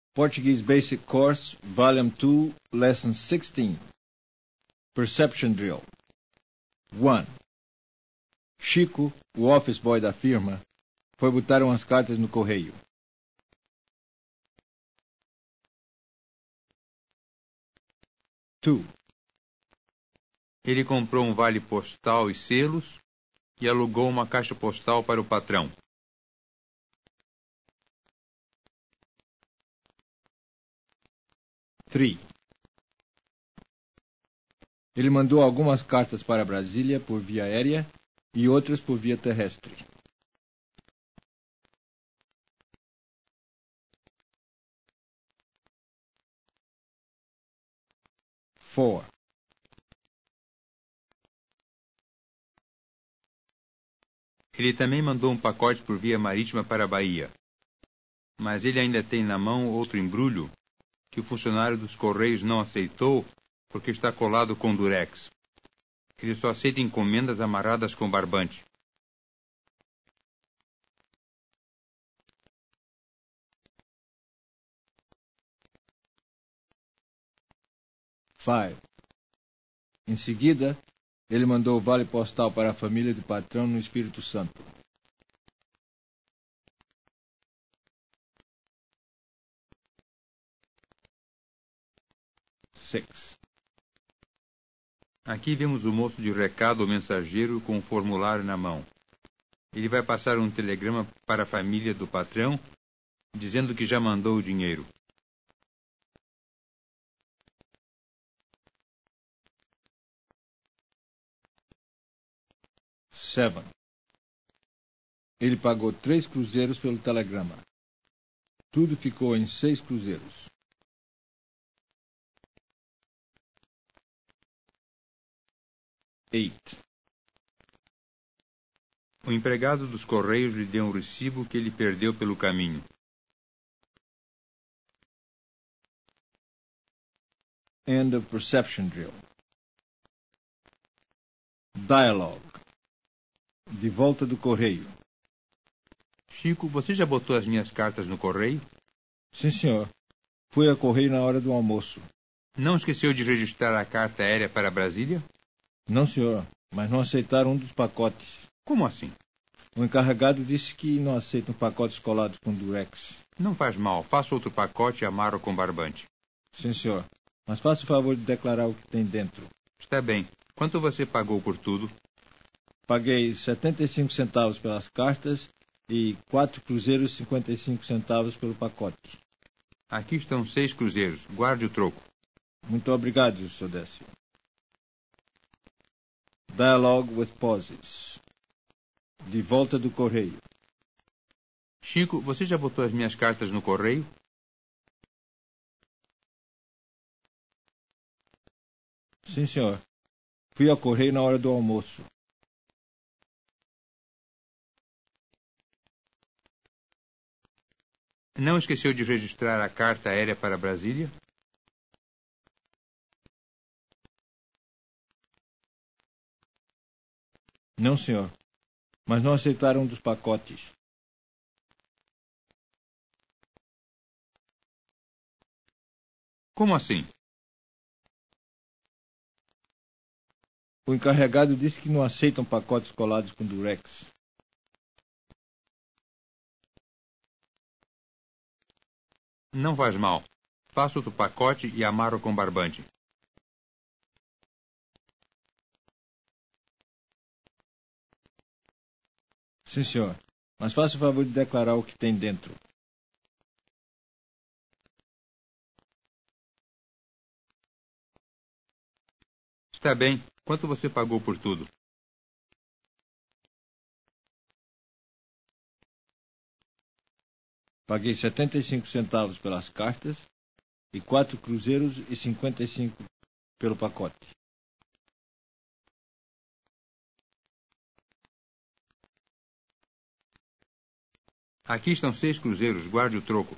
Portuguese Basic Course, Volume 2, Lesson 16. Perception Drill. 1. Chico, o office boy da firma, foi botar umas cartas no correio. Two. Ele comprou um vale postal e selos e alugou uma caixa postal para o patrão. Three. Ele mandou algumas cartas para Brasília por via aérea e outras por via terrestre. 4. Ele também mandou um pacote por via marítima para a Bahia. Mas ele ainda tem na mão outro embrulho que o funcionário dos Correios não aceitou porque está colado com durex. Ele só aceita encomendas amarradas com barbante. 5. Em seguida, ele mandou o vale postal para a família do patrão no Espírito Santo. 6. Aqui vemos o moço de recado ou mensageiro com o formulário na mão. Ele vai passar um telegrama para a família do patrão, dizendo que já mandou o dinheiro. 7. Ele pagou 3 cruzeiros pelo telegrama. Tudo ficou em 6 cruzeiros. 8. O empregado dos Correios lhe deu um recibo que ele perdeu pelo caminho. End of Perception Drill. Dialogue. De volta do correio. Chico, você já botou as minhas cartas no correio? Sim, senhor. Fui a correio na hora do almoço. Não esqueceu de registrar a carta aérea para Brasília? Não, senhor, mas não aceitaram um dos pacotes. Como assim? O encarregado disse que não aceitam pacotes colados com durex. Não faz mal, faça outro pacote e amarro com barbante. Sim, senhor. Mas faça o favor de declarar o que tem dentro. Está bem. Quanto você pagou por tudo? Paguei 75 centavos pelas cartas e 4 cruzeiros e 55 centavos pelo pacote. Aqui estão 6 cruzeiros. Guarde o troco. Muito obrigado, Sr. Décio. Dialogue with pauses. De volta do correio. Chico, você já botou as minhas cartas no correio? Sim, senhor. Fui ao correio na hora do almoço. Não esqueceu de registrar a carta aérea para Brasília? Não, senhor. Mas não aceitaram um dos pacotes. Como assim? O encarregado disse que não aceitam pacotes colados com durex. Não faz mal. Faça outro pacote e amarro com barbante. Sim, senhor. Mas faça o favor de declarar o que tem dentro. Está bem. Quanto você pagou por tudo? Paguei 75 centavos pelas cartas e 4 cruzeiros e 55 pelo pacote. Aqui estão 6 cruzeiros. Guarde o troco.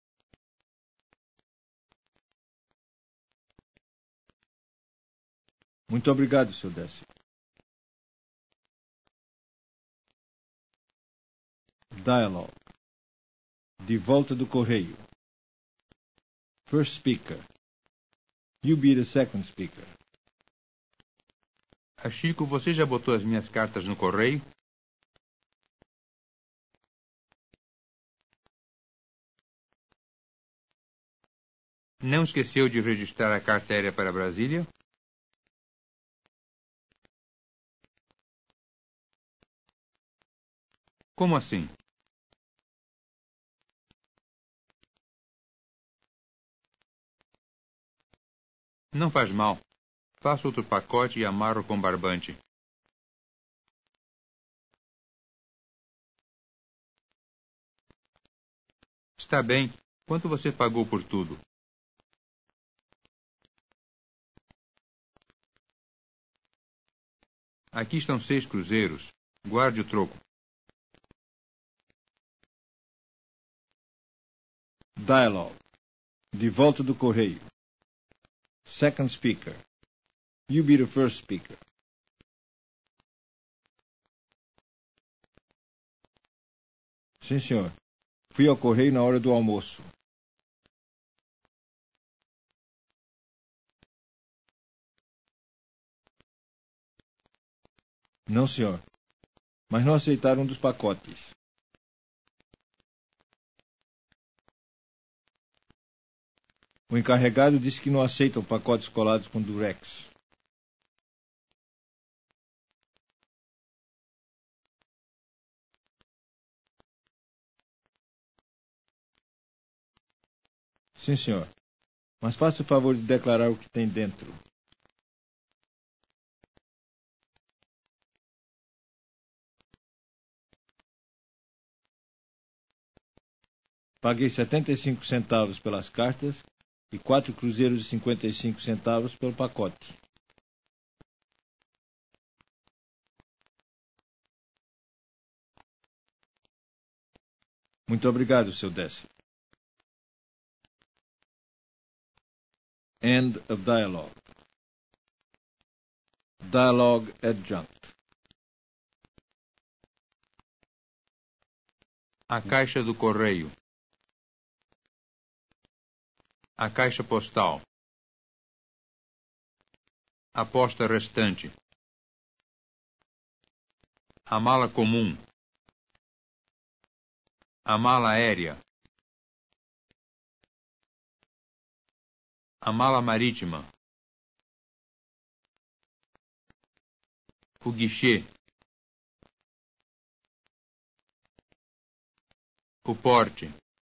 Muito obrigado, Sr. Décio. Dialogue. De volta do correio. First speaker. You be the second speaker. Chico, você já botou as minhas cartas no correio? Não esqueceu de registrar a carta aérea para Brasília? Como assim? Não faz mal. Faço outro pacote e amarro com barbante. Está bem. Quanto você pagou por tudo? Aqui estão 6 cruzeiros. Guarde o troco. Dialogue. De volta do correio. Second speaker. You be the first speaker. Sim, senhor. Fui ao correio na hora do almoço. Não, senhor. Mas não aceitaram um dos pacotes. O encarregado disse que não aceitam pacotes colados com durex. Sim, senhor. Mas faça o favor de declarar o que tem dentro. Paguei 75 centavos pelas cartas e 4 cruzeiros e 55 centavos pelo pacote. Muito obrigado, seu Décio. End of dialogue. Dialogue adjunct. A caixa do correio. A caixa postal. A posta restante. A mala comum. A mala aérea. A mala marítima. O guichê. O porte.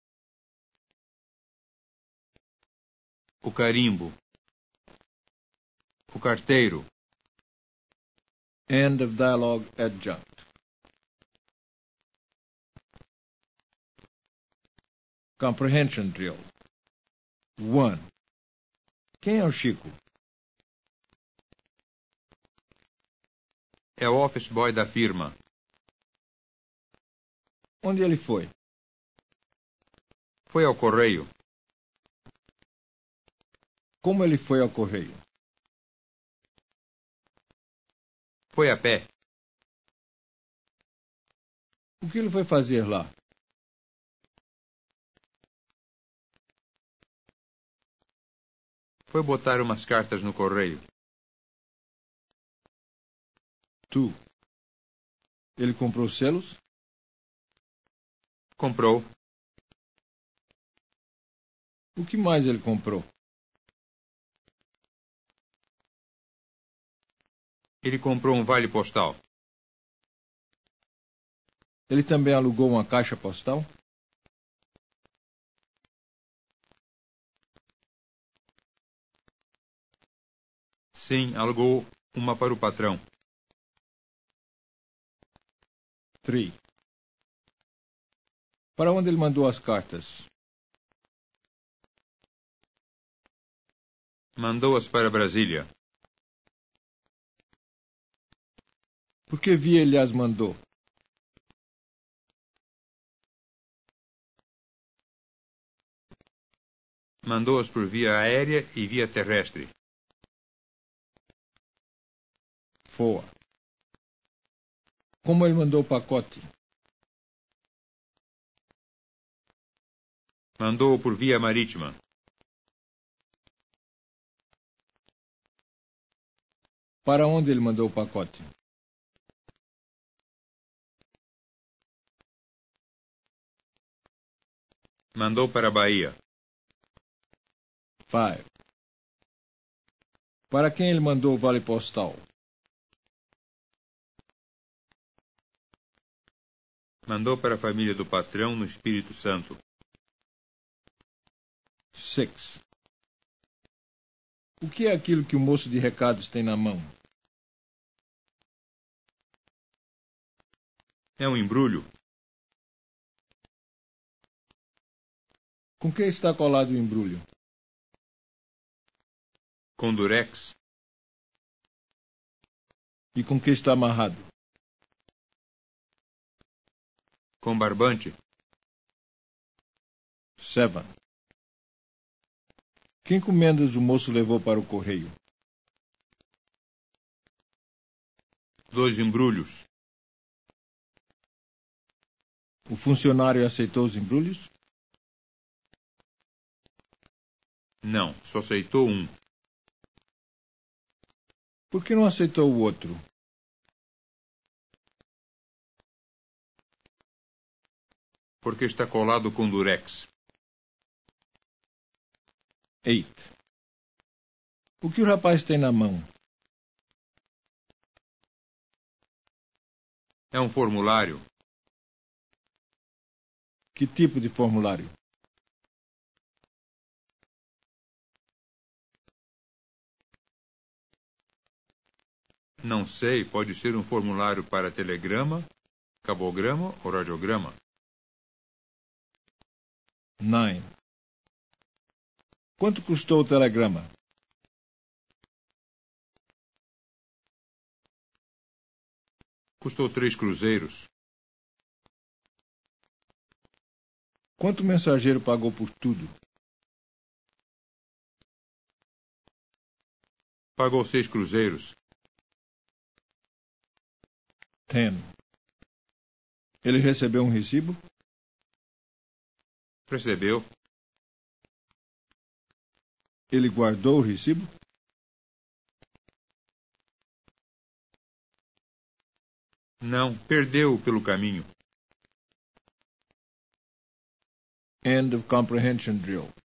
O carimbo. O carteiro. End of dialogue adjunct. Comprehension drill. 1. Quem é o Chico? É o office boy da firma. Onde ele foi? Foi ao correio. Como ele foi ao correio? Foi a pé. O que ele foi fazer lá? Foi botar umas cartas no correio. Tu. Ele comprou selos? Comprou. O que mais ele comprou? Ele comprou um vale postal. Ele também alugou uma caixa postal? Sim, alugou uma para o patrão. 3. Para onde ele mandou as cartas? Mandou-as para Brasília. Por que via ele as mandou? Mandou-as por via aérea e via terrestre. 4. Como ele mandou o pacote? Mandou-o por via marítima. Para onde ele mandou o pacote? Mandou para a Bahia. 5. Para quem ele mandou o vale postal? Mandou para a família do patrão no Espírito Santo. 6. O que é aquilo que o moço de recados tem na mão? É um embrulho. Com que está colado o embrulho? Com durex. E com que está amarrado? Com barbante. 7. Que encomendas o moço levou para o correio? 2 embrulhos. O funcionário aceitou os embrulhos? Não, só aceitou um. Por que não aceitou o outro? Porque está colado com durex. 8. O que o rapaz tem na mão? É um formulário. Que tipo de formulário? Não sei, pode ser um formulário para telegrama, cabograma ou radiograma. 9. Quanto custou o telegrama? Custou 3 cruzeiros. Quanto o mensageiro pagou por tudo? Pagou 6 cruzeiros. 10. Ele recebeu um recibo? Recebeu. Ele guardou o recibo? Não, perdeu-o pelo caminho. End of comprehension drill.